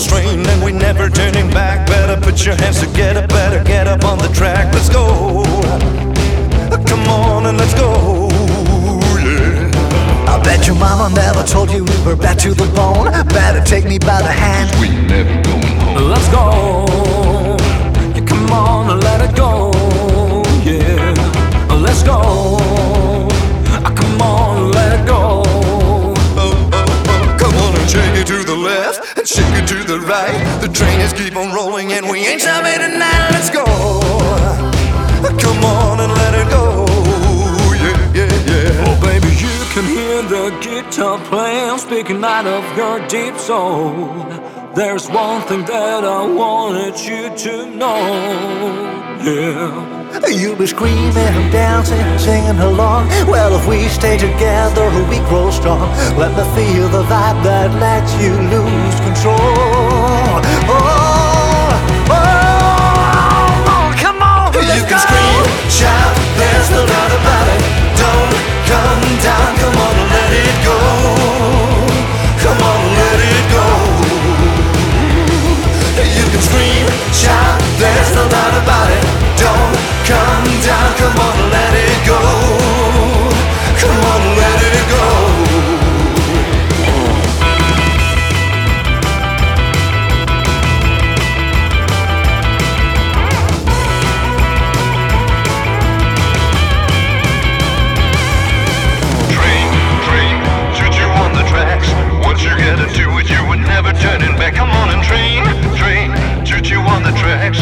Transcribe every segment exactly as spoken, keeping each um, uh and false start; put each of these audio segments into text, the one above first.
strain and we never turning back. Better put your hands together, better get up on the track. Let's go, come on and let's go, yeah. I bet your mama never told you we were bad to the bone. Better take me by the hand, we never going home. Let's go, yeah, come on and let it go, yeah. Let's go, ah, come on and let it go. Oh, oh, oh, come on and shake it to the left and shake it to the right. The train is keep on rolling and we ain't stopping tonight. Let's go, come on and let it go, yeah, yeah, yeah. Oh baby, you can hear the guitar playing, speaking out of your deep soul. There's one thing that I wanted you to know, yeah. You'll be screaming and dancing, singing along. Well, if we stay together, we grow strong. Let me feel the vibe that lets you lose control. Oh, oh, oh, come on, let's You can go. scream, shout, there's no doubt about it. Don't come down, come on and let it go. Come on and let it go. You can scream, shout, there's no doubt about it. Don't come down, come on and let it go. Come on and let it go. Train, train, shoot you on the tracks. Once you get into it, you would never turning back. Come on and train, train, shoot you on the tracks.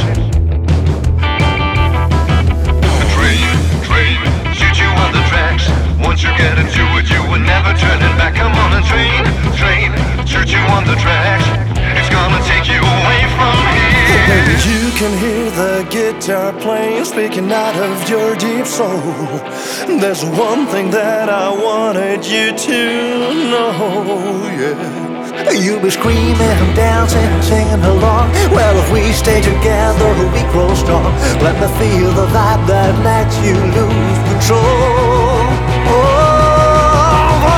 Once you get into it, you were never turning back. Come on and train, train, shoot you on the tracks. It's gonna take you away from here. Baby, you can hear the guitar playing, speaking out of your deep soul. There's one thing that I wanted you to know, yeah. You'll be screaming and dancing, singing along. Well, if we stay together, we grow strong. Let me feel the vibe that lets you lose control. Oh, oh,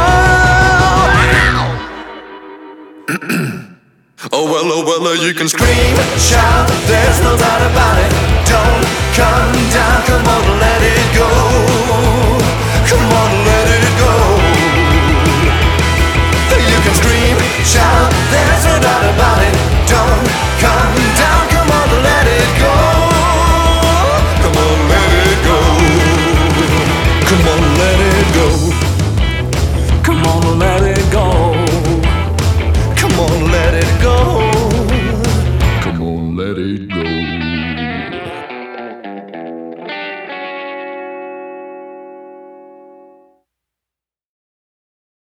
oh well, oh well, you can scream, shout, there's no doubt about it. Don't come down, come on and let it go. Come on and let it go. You can scream, shout, there's